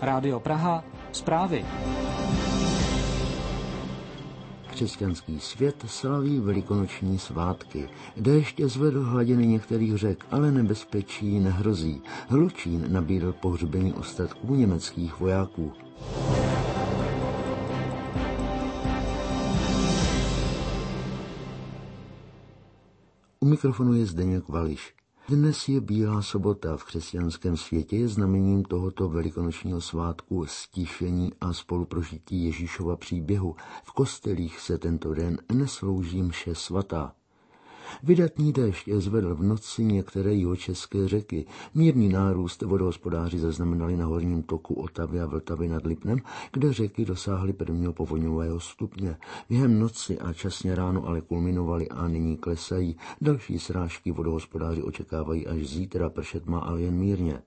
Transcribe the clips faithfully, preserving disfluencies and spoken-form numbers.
Rádio Praha, zprávy. Křesťanský svět slaví velikonoční svátky. Déšť zvedl hladiny některých řek, ale nebezpečí nehrozí. Hlučín nabídl pohřbení ostatků německých vojáků. U mikrofonu je Zdeněk Vališ. Dnes je Bílá sobota. V křesťanském světě je znamením tohoto velikonočního svátku stišení a spoluprožití Ježíšova příběhu. V kostelích se tento den neslouží mše svatá. Vydatný déšť zvedl v noci některé jihočeské řeky. Mírný nárůst vodohospodáři zaznamenali na horním toku Otavy a Vltavy nad Lipnem, kde řeky dosáhly prvního povodňového stupně. Během noci a časně ráno ale kulminovaly a nyní klesají. Další srážky vodohospodáři očekávají až zítra, pršet má ale jen mírně.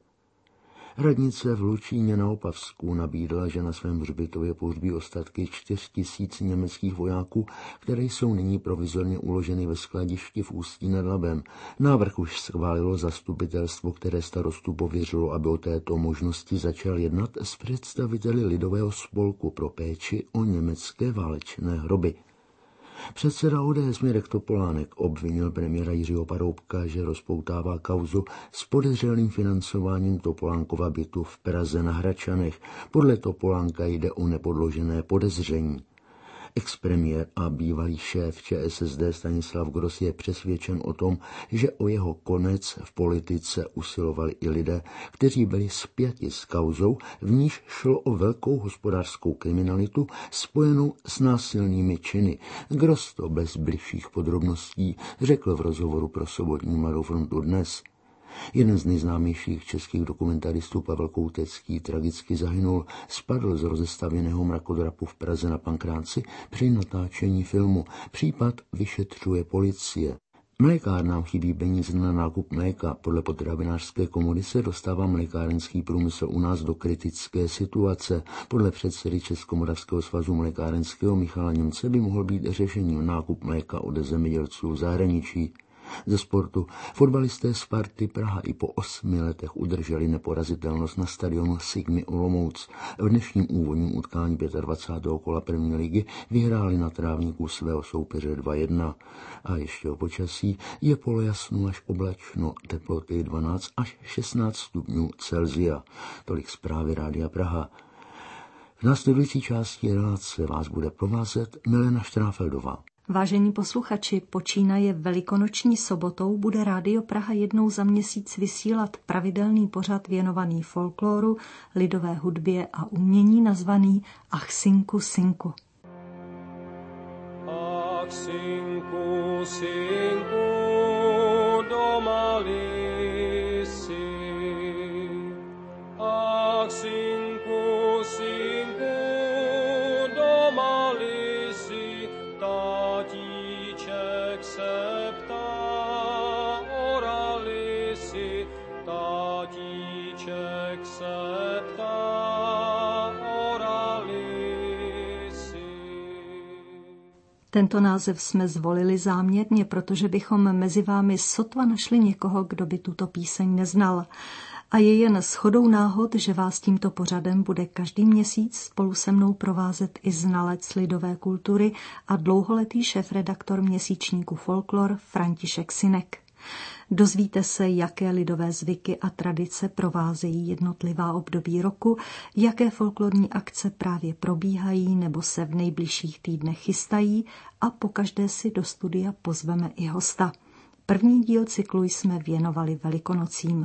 Radnice v Hlučíně na Opavsku nabídla, že na svém hřbitově pohřbí ostatky čtyř tisíc německých vojáků, které jsou nyní provizorně uloženy ve skladišti v Ústí nad Labem. Návrh už schválilo zastupitelstvo, které starostu pověřilo, aby o této možnosti začal jednat s představiteli Lidového spolku pro péči o německé válečné hroby. Předseda O D S Mirek Topolánek obvinil premiéra Jiřího Paroubka, že rozpoutává kauzu s podezřelým financováním Topolánkova bytu v Praze na Hradčanech. Podle Topolánka jde o nepodložené podezření. Expremiér a bývalý šéf Č S S D Stanislav Gross je přesvědčen o tom, že o jeho konec v politice usilovali i lidé, kteří byli spjati s kauzou, v níž šlo o velkou hospodářskou kriminalitu spojenou s násilnými činy. Gross to bez bližších podrobností řekl v rozhovoru pro Sobotní Mladou frontu Dnes. Jeden z nejznámějších českých dokumentaristů Pavel Koutecký tragicky zahynul, spadl z rozestavěného mrakodrapu v Praze na Pankránci při natáčení filmu. Případ vyšetřuje policie. Mlékárnám chybí peníze na nákup mléka. Podle potravinářské komory se dostává mlékárenský průmysl u nás do kritické situace. Podle předsedy Českomoravského svazu mlékárenského Michala Němce by mohl být řešením nákup mléka od zemědělců v zahraničí. Ze sportu fotbalisté Sparty Praha i po osmi letech udrželi neporazitelnost na stadionu Sigmy Olomouc. V dnešním úvodním utkání dvacátého pátého kola první ligy vyhráli na trávníku svého soupeře dva jedna. A ještě o počasí je polojasno až oblačno, teploty dvanáct až šestnáct stupňů Celsia. Tolik zprávy Rádia Praha. V následující části relace vás bude provázet Milena Štráfeldová. Vážení posluchači, počínaje velikonoční sobotou bude Rádio Praha jednou za měsíc vysílat pravidelný pořad věnovaný folkloru, lidové hudbě a umění nazvaný Ach synku, synku. Ach synku, synku, doma lisi. Ach synku, synku, doma lisi. Tatíček se ptá, orali si, tatíček se ptá, orali si. Tento název jsme zvolili záměrně, protože bychom mezi vámi sotva našli někoho, kdo by tuto píseň neznal. A je jen shodou náhod, že vás tímto pořadem bude každý měsíc spolu se mnou provázet i znalec lidové kultury a dlouholetý šéfredaktor měsíčníku Folklor František Synek. Dozvíte se, jaké lidové zvyky a tradice provázejí jednotlivá období roku, jaké folklorní akce právě probíhají nebo se v nejbližších týdnech chystají a pokaždé si do studia pozveme i hosta. První díl cyklu jsme věnovali Velikonocím.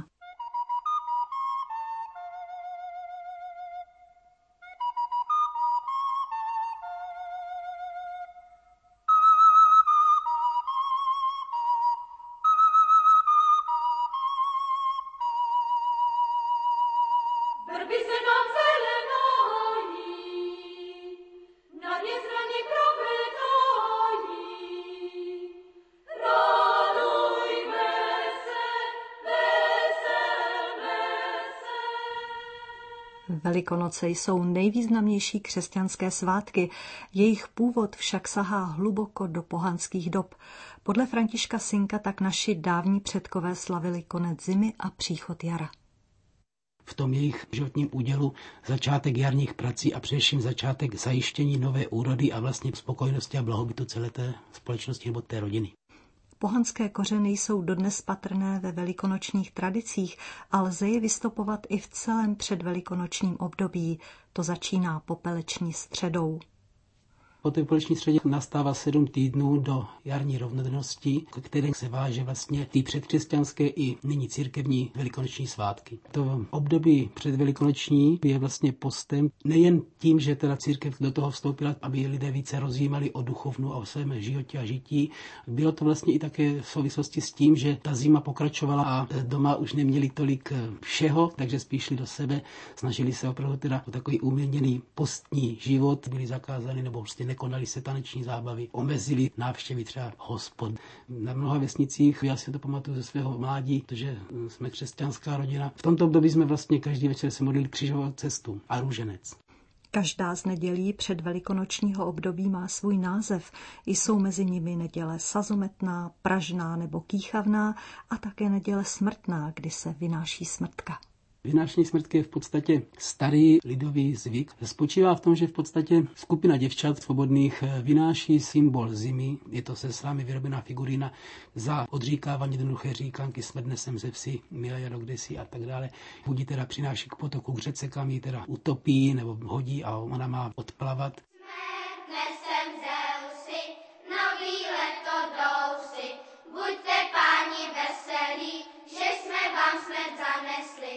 Velikonoce jsou nejvýznamnější křesťanské svátky, jejich původ však sahá hluboko do pohanských dob. Podle Františka Synka tak naši dávní předkové slavili konec zimy a příchod jara. v tom jejich životním údělu začátek jarních prací a především začátek zajištění nové úrody a vlastně spokojenosti a blahobytu celé té společnosti nebo té rodiny. Pohanské kořeny jsou dodnes patrné ve velikonočních tradicích a lze je vystopovat i v celém předvelikonočním období. To začíná popeleční středou. Po té popeleční středě nastává sedm týdnů do jarní rovnodennosti, které se váže vlastně ty předkřesťanské i nyní církevní velikonoční svátky. To období předvelikonoční je vlastně postem nejen tím, že teda církev do toho vstoupila, aby lidé více rozjímali o duchovnu a o svém životě a žití. Bylo to vlastně i také v souvislosti s tím, že ta zima pokračovala a doma už neměli tolik všeho, takže spíš šli do sebe, snažili se opravdu teda o takový umírněný postní život, byli zakázány nebo prostě nekonali se taneční zábavy, omezili návštěvy třeba hospod. Na mnoha vesnicích, já si to pamatuju ze svého mládí, protože jsme křesťanská rodina. V tomto období jsme vlastně každý večer se modlili křížovou cestu a růženec. Každá z nedělí předvelikonočního období má svůj název. Jsou mezi nimi neděle sazometná, pražná nebo kýchavná a také neděle smrtná, kdy se vynáší smrtka. Vynášení smrtky je v podstatě starý lidový zvyk. Spočívá v tom, že v podstatě skupina děvčat svobodných vynáší symbol zimy. Je to se slámy vyrobená figurína za odříkávání jednoduché říkanky smrdne sem ze vsi, milé jaro kdesi a tak dále. Budí teda přináší k potoku k řece, kam ji teda utopí nebo hodí a ona má odplavat. Smrdne sem ze vsi, nový leto dousy. Buďte páni veselí, že jsme vám smrt zanesli.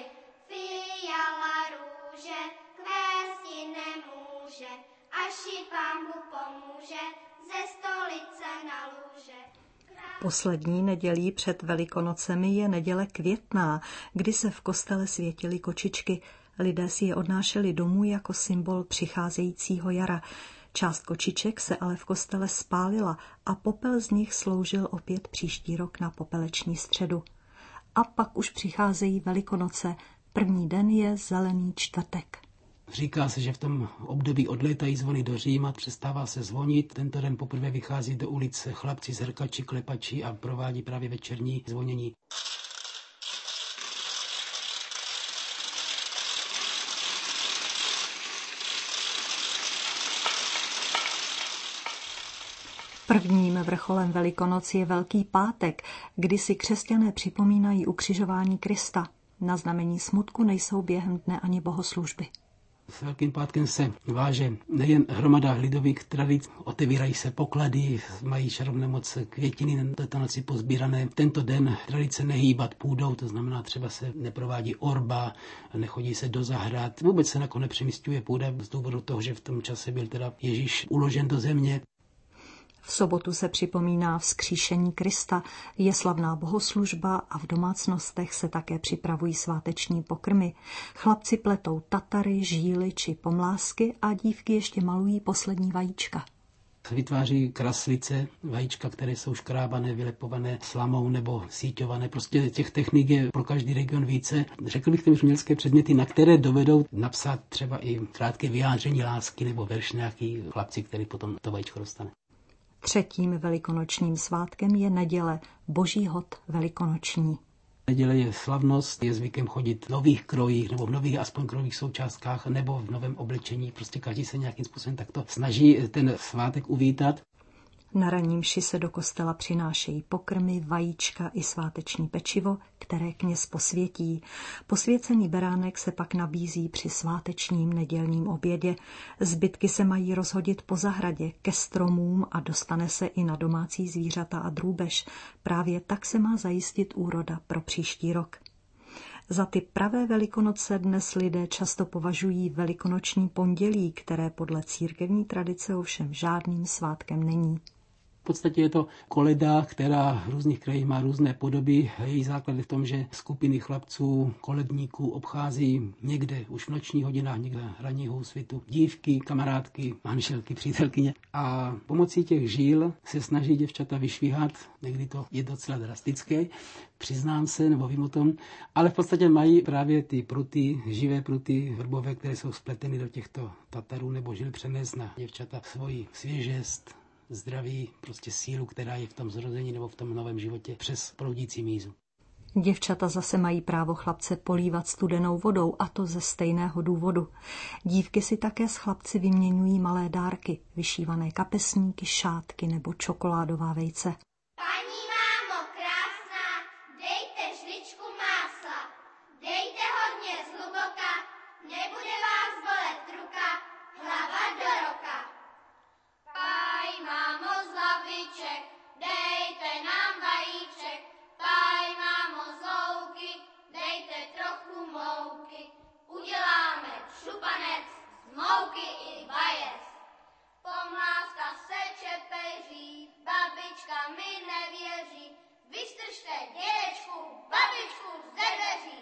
Fiala růže, kvésti nemůže, až jí Pán Bůh pomůže, ze stolice na lůže. Poslední nedělí před Velikonocemi je neděle květná, kdy se v kostele světily kočičky. Lidé si je odnášeli domů jako symbol přicházejícího jara. Část kočiček se ale v kostele spálila a popel z nich sloužil opět příští rok na popeleční středu. A pak už přicházejí Velikonoce. První den je Zelený čtvrtek. Říká se, že v tom období odlétají zvony do Říma, přestává se zvonit. Tento den poprvé vychází do ulic chlapci, zrkači, klepači a provádí právě večerní zvonění. Prvním vrcholem Velikonoc je Velký pátek, kdy si křesťané připomínají ukřižování Krista. Na znamení smutku nejsou během dne ani bohoslužby. S Velkým pátkem se váže nejen hromada lidových tradic, otevírají se poklady, mají šarovné moc květiny na této noci pozbírané. Tento den tradice nehýbat půdou, to znamená třeba se neprovádí orba, nechodí se do zahrad. Vůbec se nakonec nepřemísťuje půda z důvodu toho, že v tom čase byl teda Ježíš uložen do země. V sobotu se připomíná vzkříšení Krista, je slavná bohoslužba a v domácnostech se také připravují sváteční pokrmy. Chlapci pletou tatary, žíly či pomlásky a dívky ještě malují poslední vajíčka. Vytváří kraslice, vajíčka, které jsou škrábané, vylepované slamou nebo síťované. Prostě těch technik je pro každý region více. Řekl bych téměř umělecké předměty, na které dovedou napsat třeba i krátké vyjádření lásky nebo verš nějaký chlapci, který potom to vajíčko dostane. Třetím velikonočním svátkem je neděle, Boží hod velikonoční. Neděle je slavnost, je zvykem chodit v nových krojích nebo v nových aspoň krojích součástkách nebo v novém oblečení. Prostě každý se nějakým způsobem takto snaží ten svátek uvítat. Na ranní mši se do kostela přinášejí pokrmy, vajíčka i sváteční pečivo, které kněz posvětí. Posvěcený beránek se pak nabízí při svátečním nedělním obědě. Zbytky se mají rozhodit po zahradě, ke stromům a dostane se i na domácí zvířata a drůbež. Právě tak se má zajistit úroda pro příští rok. Za ty pravé Velikonoce dnes lidé často považují Velikonoční pondělí, které podle církevní tradice ovšem žádným svátkem není. V podstatě je to koleda, která v různých krajích má různé podoby. Její základ je v tom, že skupiny chlapců, koledníků obchází někde už v nočních hodinách, někde ranního úsvitu dívky, kamarádky, manželky, přítelkyně. A pomocí těch žíl se snaží děvčata vyšvihat. Někdy to je docela drastické, přiznám se, nebo vím o tom. Ale v podstatě mají právě ty pruty, živé pruty vrbové, které jsou spleteny do těchto tatarů nebo žil přenést na děvčata svoji svěžest, zdraví, prostě sílu, která je v tom zrození nebo v tom novém životě přes proudící mízu. Děvčata zase mají právo chlapce polívat studenou vodou, a to ze stejného důvodu. Dívky si také s chlapci vyměňují malé dárky, vyšívané kapesníky, šátky nebo čokoládová vejce. Paní mámo krásná, dejte žličku másla, dejte hodně zhluboka, nebude vás bolet ruka, hlava do roka. Paj mámo z laviček, dejte nám vajíček, paj mámo z louky, dejte trochu mouky, uděláme šupanec z mouky i vajec. Pomlázka se čepeří, babička mi nevěří, vystržte dědečku, babičku ze dveří.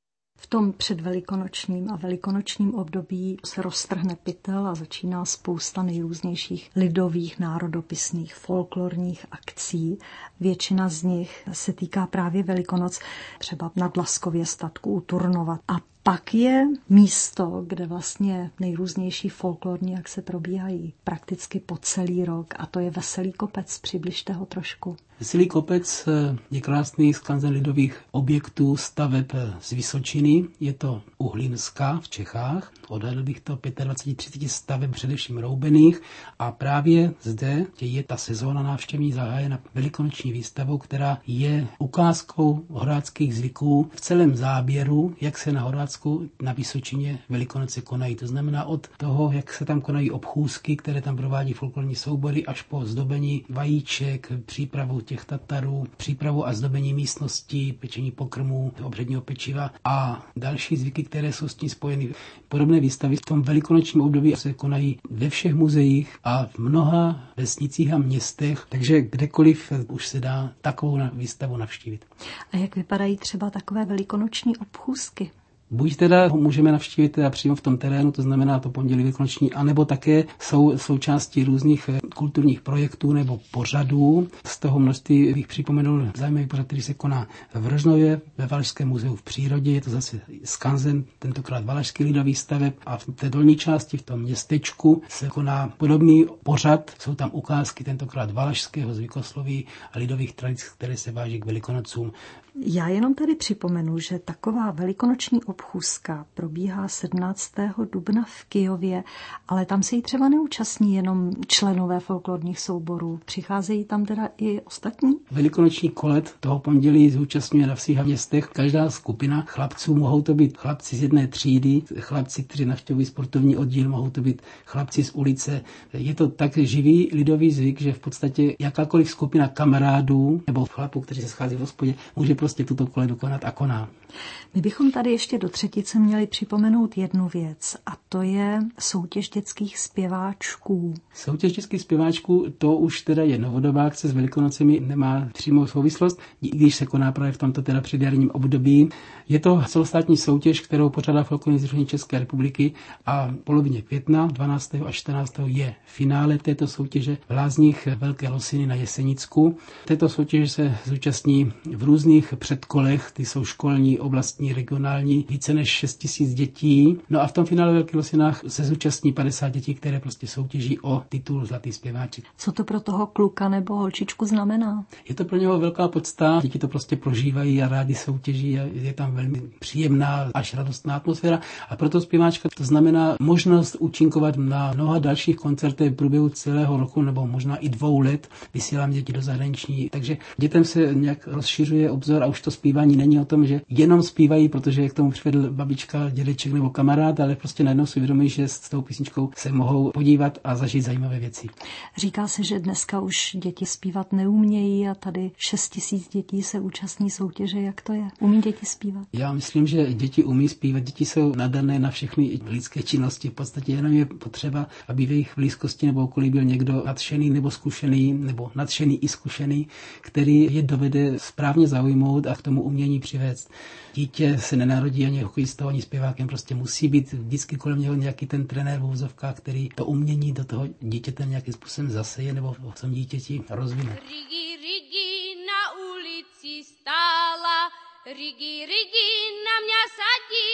V tom předvelikonočním a velikonočním období se roztrhne pytel a začíná spousta nejrůznějších lidových, národopisných, folklorních akcí. Většina z nich se týká právě Velikonoc, třeba na Dlaskově statku u Turnova. A pak je místo, kde vlastně nejrůznější folklorní akce probíhají prakticky po celý rok, a to je Veselý kopec. Přibližte ho trošku. Veselý kopec je krásný skanzen lidových objektů, staveb z Vysočiny. Je to u Hlinska v Čechách. Odhadl bych to dvacet pět třicet staveb, především roubených. A právě zde je ta sezóna návštěvní zahájena velikonoční výstavou, která je ukázkou horáckých zvyků v celém záběru, jak se na Horácku, na Vysočině Velikonoce konají. To znamená od toho, jak se tam konají obchůzky, které tam provádí folklorní soubory, až po zdobení vajíček, přípravu těch tatarů, přípravu a zdobení místností, pečení pokrmů, obředního pečiva a další zvyky, které jsou s tím spojeny. Podobné výstavy v tom velikonočním období se konají ve všech muzeích a v mnoha vesnicích a městech, takže kdekoliv už se dá takovou výstavu navštívit. A jak vypadají třeba takové velikonoční obchůzky? Buď teda ho můžeme navštívit teda přímo v tom terénu, to znamená to pondělí velikonoční, anebo také jsou součástí různých kulturních projektů nebo pořadů. Z toho množství bych připomenul zajímavý pořad, který se koná v Rožnově, ve Valašském muzeu v přírodě. Je to zase skanzen, tentokrát valašský lidový staveb, a v té dolní části, v tom městečku, se koná podobný pořad. Jsou tam ukázky tentokrát valašského zvykosloví a lidových tradic, které se váží k Velikonocům. Já jenom tady připomenu, že taková velikonoční obchůzka probíhá sedmnáctého dubna v Kyjově, ale tam se jí třeba neúčastní jenom členové folklorních souborů. Přicházejí tam teda i ostatní? Velikonoční kolet toho pondělí zúčastňuje na vsích městech každá skupina chlapců. Mohou to být chlapci z jedné třídy, chlapci, kteří navštěvují sportovní oddíl, mohou to být chlapci z ulice. Je to tak živý lidový zvyk, že v podstatě jakákoliv skupina kamarádů nebo chlapů, kteří se schází v hospodě, může prostě tuto koledu konat a koná. My bychom tady ještě do třetice měli připomenout jednu věc, a to je soutěž dětských zpěváčků. Soutěž dětských zpěváčků, to už teda je novodobá akce, s Velikonocemi nemá přímou souvislost, i když se koná právě v tomto teda předjarním období. Je to celostátní soutěž, kterou pořádá Folklorní sdružení České republiky, a v polovině května, dvanáctého a čtrnáctého je finále této soutěže v Lázních Velké Losiny na Jesenicku. Této soutěže se zúčastní v různých předkolech, ty jsou školní, oblastní, regionální, více než šest tisíc dětí. No a v tom finále Velkých Losinách se zúčastní padesát dětí, které prostě soutěží o titul Zlatý zpěváček. Co to pro toho kluka nebo holčičku znamená? Je to pro něho velká podsta, děti to prostě prožívají a rádi soutěží a je tam velmi příjemná až radostná atmosféra, a proto zpěváčka to znamená možnost účinkovat na mnoha dalších koncertech v průběhu celého roku nebo možná i dvou let. Vysílám děti do zahraničí, takže dětem se nějak rozšiřuje obzor a už to zpívání není o tom, že jenom zpívají, protože k tomu přivedl babička, dědeček nebo kamarád, ale prostě najednou si uvědomí, že s tou písničkou se mohou podívat a zažít zajímavé věci. Říká se, že dneska už děti zpívat neumějí a tady šest tisíc dětí se účastní soutěže. Jak to je? Umí děti zpívat? Já myslím, že děti umí zpívat. Děti jsou nadané na všechny lidské činnosti. V podstatě jenom je potřeba, aby v jejich blízkosti nebo okolí byl někdo nadšený nebo zkušený, nebo nadšený i zkušený, který je dovede správně zaujmout a k tomu umění přivést. Dítě se nenarodí ani hokejistou, ani zpěvákem, prostě musí být vždycky kolem něho nějaký ten trenér v úvozovkách, který to umění do toho dítěte nějakým způsobem zaseje nebo v tom dítěti rozvine. Rigi, Rigi, na ulici stála, Rigi, Rigi, na mě se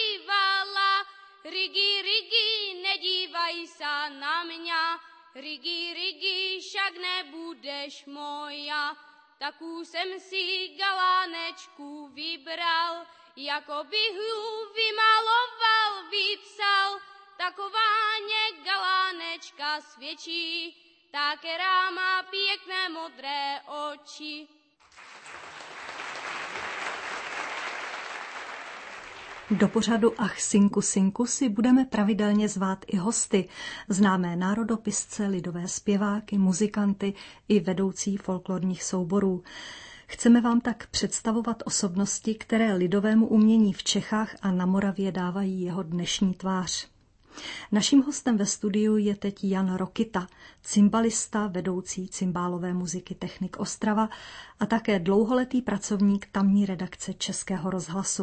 dívala, Rigi, Rigi, nedívaj se na mě, Rigi, Rigi, však nebudeš moja. taků jsem si galánečku vybral, jako bych ju vymaloval, vypsal, taková ně galánečka svědčí, ta, která má pěkné modré oči. Do pořadu Ach synku synku si budeme pravidelně zvát i hosty, známé národopisce, lidové zpěváky, muzikanty i vedoucí folklorních souborů. Chceme vám tak představovat osobnosti, které lidovému umění v Čechách a na Moravě dávají jeho dnešní tvář. Naším hostem ve studiu je teď Jan Rokita, cymbalista, vedoucí cymbálové muziky Technik Ostrava a také dlouholetý pracovník tamní redakce Českého rozhlasu.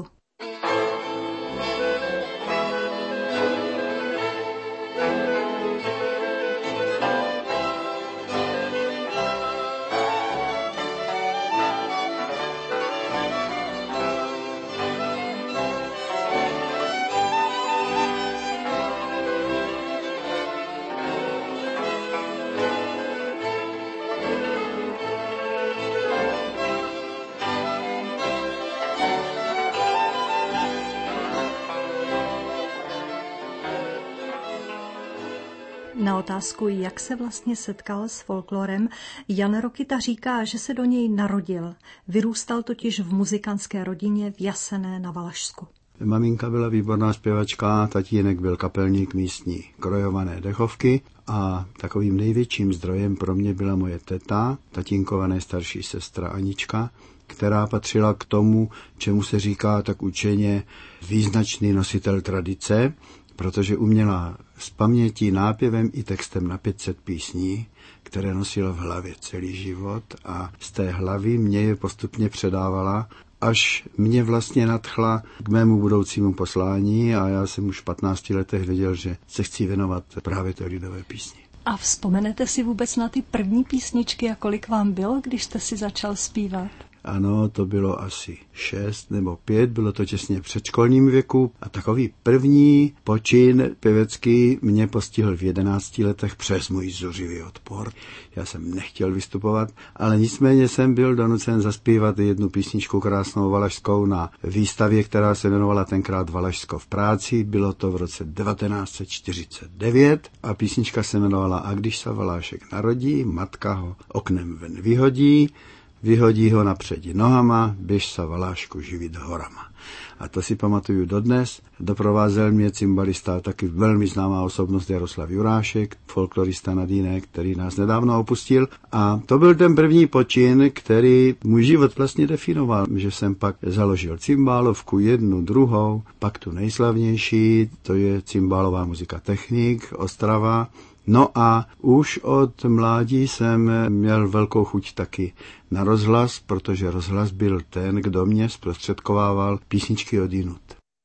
Na otázku, jak se vlastně setkal s folklorem, Jan Rokita říká, že se do něj narodil. Vyrůstal totiž v muzikantské rodině v Jasené na Valašsku. Maminka byla výborná zpěvačka, tatínek byl kapelník místní krojované dechovky a takovým největším zdrojem pro mě byla moje teta, tatínkova nejstarší sestra Anička, která patřila k tomu, čemu se říká tak učeně význačný nositel tradice, protože uměla z paměti nápěvem i textem na pět set písní, které nosila v hlavě celý život a z té hlavy mě je postupně předávala, až mě vlastně nadchla k mému budoucímu poslání a já jsem už v patnácti letech věděl, že se chci věnovat právě té lidové písni. A vzpomenete si vůbec na ty první písničky a kolik vám bylo, když jste si začal zpívat? Ano, to bylo asi šest nebo pět, bylo to těsně v předškolním věku a takový první počin pěvecký mě postihl v jedenácti letech přes můj zuřivý odpor. Já jsem nechtěl vystupovat, ale nicméně jsem byl donucen zaspívat jednu písničku krásnou valašskou na výstavě, která se jmenovala tenkrát Valašsko v práci. Bylo to v roce devatenáct set čtyřicet devět a písnička se jmenovala A když se Valášek narodí, matka ho oknem ven vyhodí, vyhodí ho napředí nohama, běž sa Valášku živit horama. A to si pamatuju dodnes. Doprovázel mě cymbalista, taky velmi známá osobnost Jaroslav Jurášek, folklorista Nadýnek, který nás nedávno opustil. A to byl ten první počin, který můj život vlastně definoval, že jsem pak založil cymbálovku, jednu, druhou, pak tu nejslavnější, to je cymbálová muzika Technik Ostrava. No a už od mládí jsem měl velkou chuť taky na rozhlas, protože rozhlas byl ten, kdo mě zprostředkovával písničky odjinud.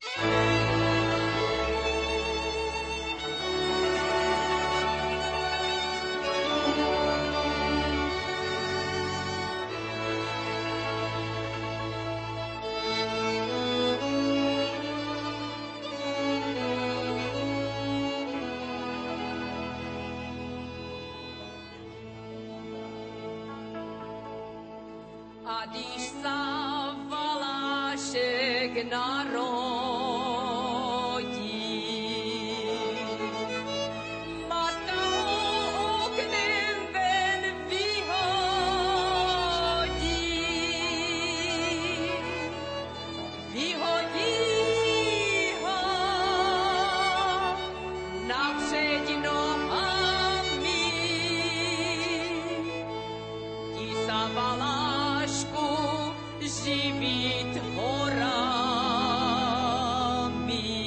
A když sa Valášek narodí, matka ho oknem ven vyhodí. Vyhodí ho napřed nohami, ti sa Valášku živit horami.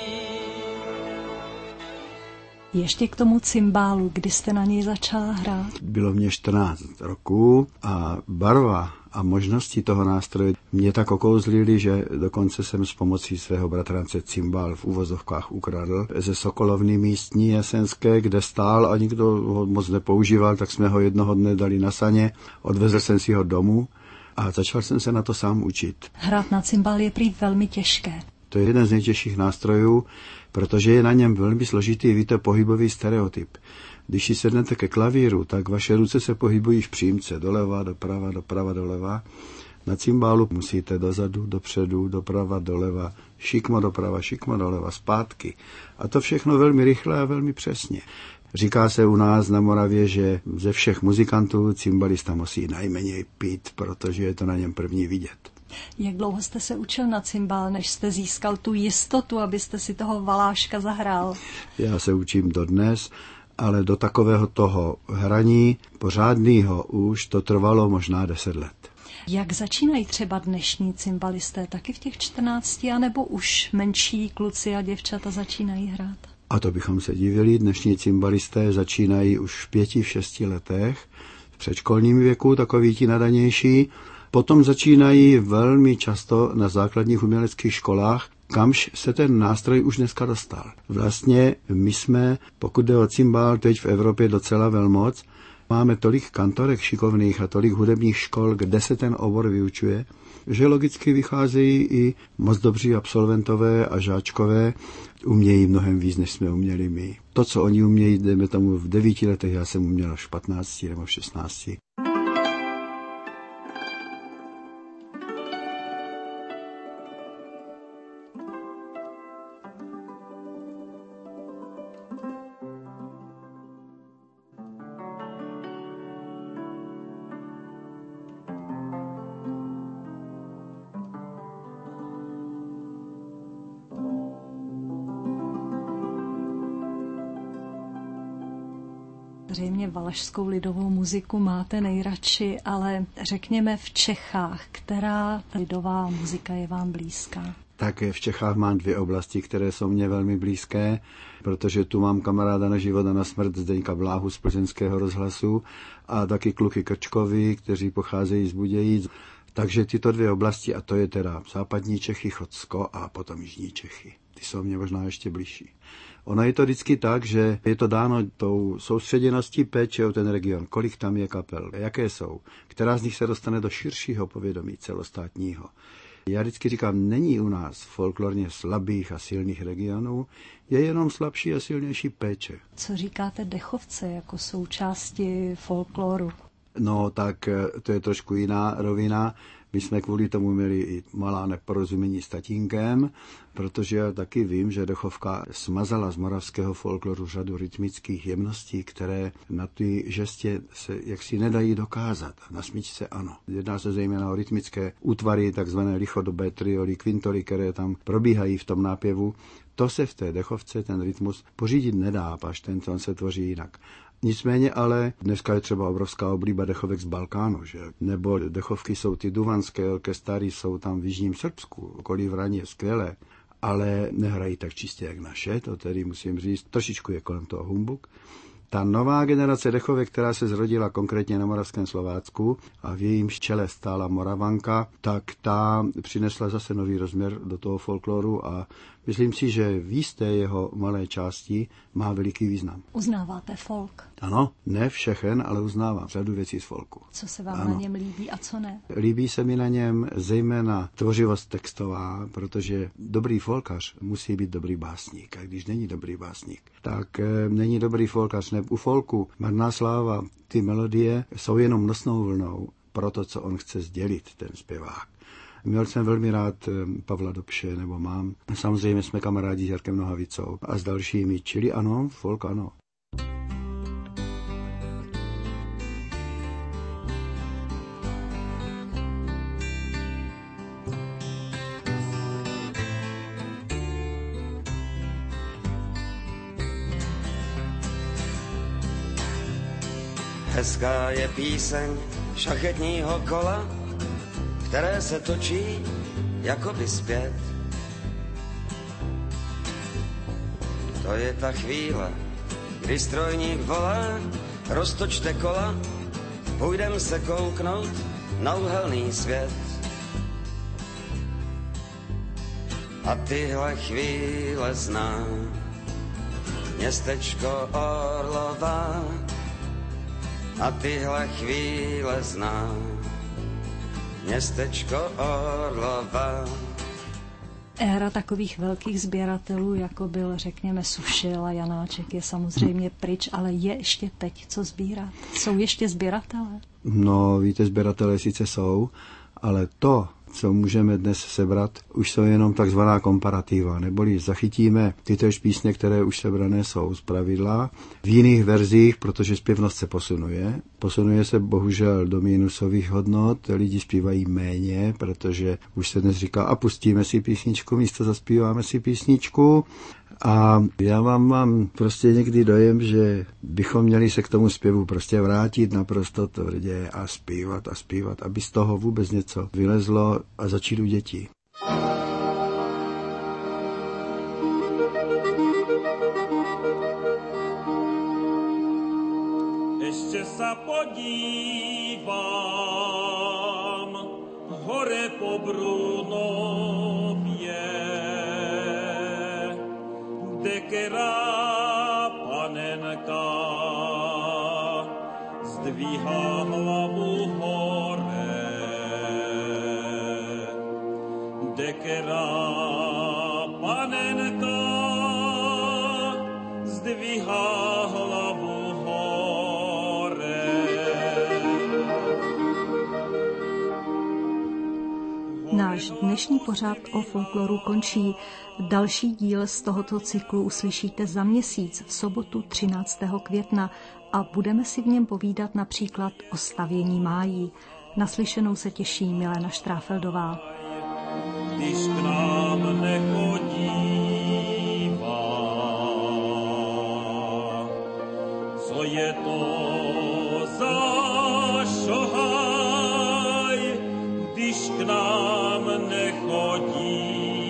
Ještě k tomu cymbálu, kdy jste na něj začala hrát? Bylo mě čtrnáct roků a barva a možnosti toho nástroje mě tak okouzlily, že dokonce jsem s pomocí svého bratrance cymbál v uvozovkách ukradl ze Sokolovny místní jasenské, kde stál a nikdo ho moc nepoužíval, tak jsme ho jednoho dne dali na saně, odvezl jsem si ho domů a začal jsem se na to sám učit. Hrát na cymbál je prý velmi těžké. To je jeden z nejtěžších nástrojů, protože je na něm velmi složitý, víte, pohybový stereotyp. Když si sednete ke klavíru, tak vaše ruce se pohybují v přímce, doleva, doprava, doprava, doleva. Na cymbálu musíte dozadu, dopředu, doprava, doleva, šikmo doprava, šikmo doleva, zpátky. A to všechno velmi rychle a velmi přesně. Říká se u nás na Moravě, že ze všech muzikantů cymbalista musí nejméně pít, protože je to na něm první vidět. Jak dlouho jste se učil na cymbál, než jste získal tu jistotu, abyste si toho Valáška zahrál? Já se učím dodnes, ale do takového toho hraní pořádného už to trvalo možná deset let. Jak začínají třeba dnešní cymbalisté? Taky v těch čtrnácti, anebo už menší kluci a děvčata začínají hrát? A to bychom se divili. Dnešní cymbalisté začínají už v pěti, v šesti letech, v předškolním věku, takoví ti nadanější. Potom začínají velmi často na základních uměleckých školách, kamž se ten nástroj už dneska dostal. Vlastně my jsme, pokud jde o cymbál, teď v Evropě docela velmoc. Máme tolik kantorek šikovných a tolik hudebních škol, kde se ten obor vyučuje, že logicky vycházejí i moc dobří absolventové a žáčkové, umějí mnohem víc, než jsme uměli my. To, co oni umějí, jdeme tomu v devíti letech, já jsem uměl až v patnácti nebo v šestnácti. Zřejmě valašskou lidovou muziku máte nejradši, ale řekněme v Čechách, která lidová muzika je vám blízká? Tak v Čechách mám dvě oblasti, které jsou mě velmi blízké, protože tu mám kamaráda na život a na smrt Zdeňka Bláhu z plzeňského rozhlasu a taky kluky Krčkovi, kteří pocházejí z Budějíc. Takže tyto dvě oblasti, a to je teda západní Čechy, Chocko a potom jižní Čechy. Ty jsou mě možná ještě blížší. Ono je to vždycky tak, že je to dáno tou soustředěností péče o ten region. Kolik tam je kapel, jaké jsou, která z nich se dostane do širšího povědomí celostátního. Já vždycky říkám, není u nás folklorně slabých a silných regionů, je jenom slabší a silnější péče. Co říkáte dechovce jako součásti folkloru? No tak to je trošku jiná rovina. My jsme kvůli tomu měli i malá neporozumění s tatínkem, protože já taky vím, že dechovka smazala z moravského folkloru řadu rytmických jemností, které na ty žestě se jaksi nedají dokázat. Na smyčce ano. Jedná se zejména o rytmické útvary, takzvané lichodobé trioly, kvintoly, které tam probíhají v tom nápěvu. To se v té dechovce, ten rytmus, pořídit nedá, až ten tón se tvoří jinak. Nicméně ale dneska je třeba obrovská oblíba dechovek z Balkánu, že? Nebo dechovky jsou ty duvanské orkestry, jsou tam v jižním Srbsku, okolí Vraně je skvělé, ale nehrají tak čistě jak naše, to tedy musím říct, trošičku je kolem toho humbuk. Ta nová generace dechovek, která se zrodila konkrétně na Moravském Slovácku a v jejím čele stála Moravanka, tak ta přinesla zase nový rozměr do toho folkloru a myslím si, že v jisté jeho malé části má veliký význam. Uznáváte folk? Ano, ne všechen, ale uznávám řadu věcí z folku. Co se vám ano. na něm líbí a co ne? Líbí se mi na něm zejména tvořivost textová, protože dobrý folkař musí být dobrý básník. A když není dobrý básník, tak e, není dobrý folkař. Ne, u folku Marná sláva, ty melodie jsou jenom nosnou vlnou pro to, co on chce sdělit, ten zpěvák. Měl jsem velmi rád Pavla Dobše, nebo mám. Samozřejmě jsme kamarádi s Jarkem Nohavicou a s dalšími, čili ano, folk ano. Hezká je píseň šachetního kola, které se točí jakoby zpět. To je ta chvíle, kdy strojník volá, roztočte kola, půjdem se kouknout na uhelný svět. A tyhle chvíle znám městečko Orlová, a tyhle chvíle znám městečko Orlova. Éra takových velkých sběratelů, jako byl, řekněme, Sušil a Janáček, je samozřejmě pryč, ale je ještě teď co sbírat? Jsou ještě sběratelé? No, víte, sběratelé sice jsou, ale to, co můžeme dnes sebrat, už jsou jenom takzvaná komparativa, neboli zachytíme tytéž písně, které už sebrané jsou z pravidla, v jiných verzích, protože zpěvnost se posunuje. Posunuje se bohužel do minusových hodnot, lidi zpívají méně, protože už se dnes říká, a pustíme si písničku, místo zaspíváme si písničku. A já vám mám prostě někdy dojem, že bychom měli se k tomu zpěvu prostě vrátit naprosto tvrdě a zpívat a zpívat, aby z toho vůbec něco vylezlo a začít u dětí. Ještě se podívám hore po Brunově, dekera panenka zdvíhá hlavu hore, dekera panenka zdvíhá hlavu hore. Náš dnešní pořad o folkloru končí. Další díl z tohoto cyklu uslyšíte za měsíc v sobotu třináctého května a budeme si v něm povídat například o stavění májí. Naslyšenou se těší Milena Štráfeldová. Když k nám nechodívá, co je to za šohaj, když k nám nechodívá.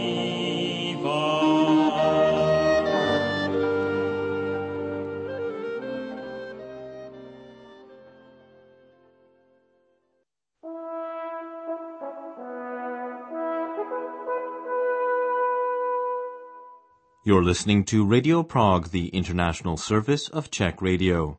You're listening to Radio Prague, the international service of Czech Radio.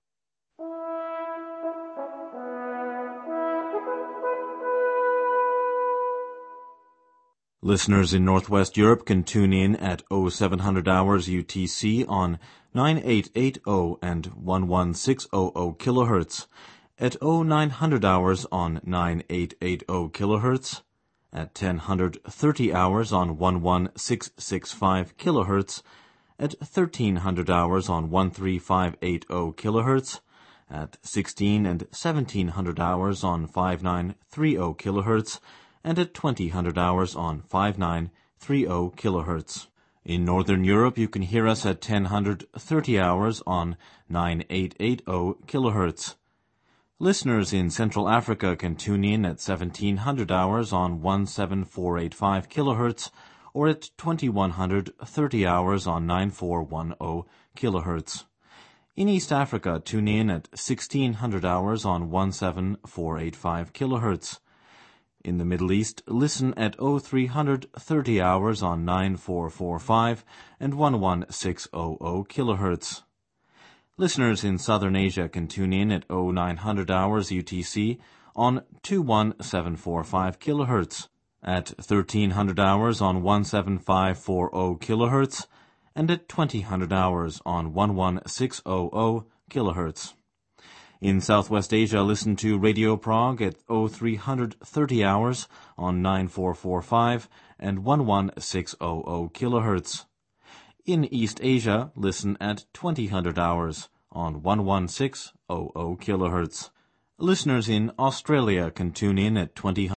Listeners in Northwest Europe can tune in at oh seven hundred hours U T C on nine eight eight oh and eleven six hundred kilohertz, at oh nine hundred hours on nine eight eight oh kilohertz, at ten thirty hours on eleven six six five kilohertz, at thirteen hundred hours on thirteen five eight oh kilohertz, at sixteen and seventeen hundred hours on fifty-nine thirty kilohertz, and at twenty hundred hours on fifty-nine thirty kilohertz. In Northern Europe, you can hear us at ten thirty hours on nine eight eight oh kilohertz. Listeners in Central Africa can tune in at seventeen hundred hours on seventeen four eight five kilohertz, or at twenty-one thirty hours on nine four one oh kilohertz. In East Africa, tune in at sixteen hundred hours on seventeen four eight five kilohertz. In the Middle East, listen at oh three thirty hours on nine four four five and eleven six hundred kilohertz. Listeners in Southern Asia can tune in at oh nine hundred hours U T C on two one seven four five kilohertz, at thirteen hundred hours on seventeen five forty kilohertz, and at twenty hundred hours on eleven six hundred kilohertz. In Southwest Asia, listen to Radio Prague at oh three thirty hours on nine four four five and eleven six hundred kilohertz. In East Asia, listen at twenty hundred hours on eleven six hundred kilohertz. Listeners in Australia can tune in at twenty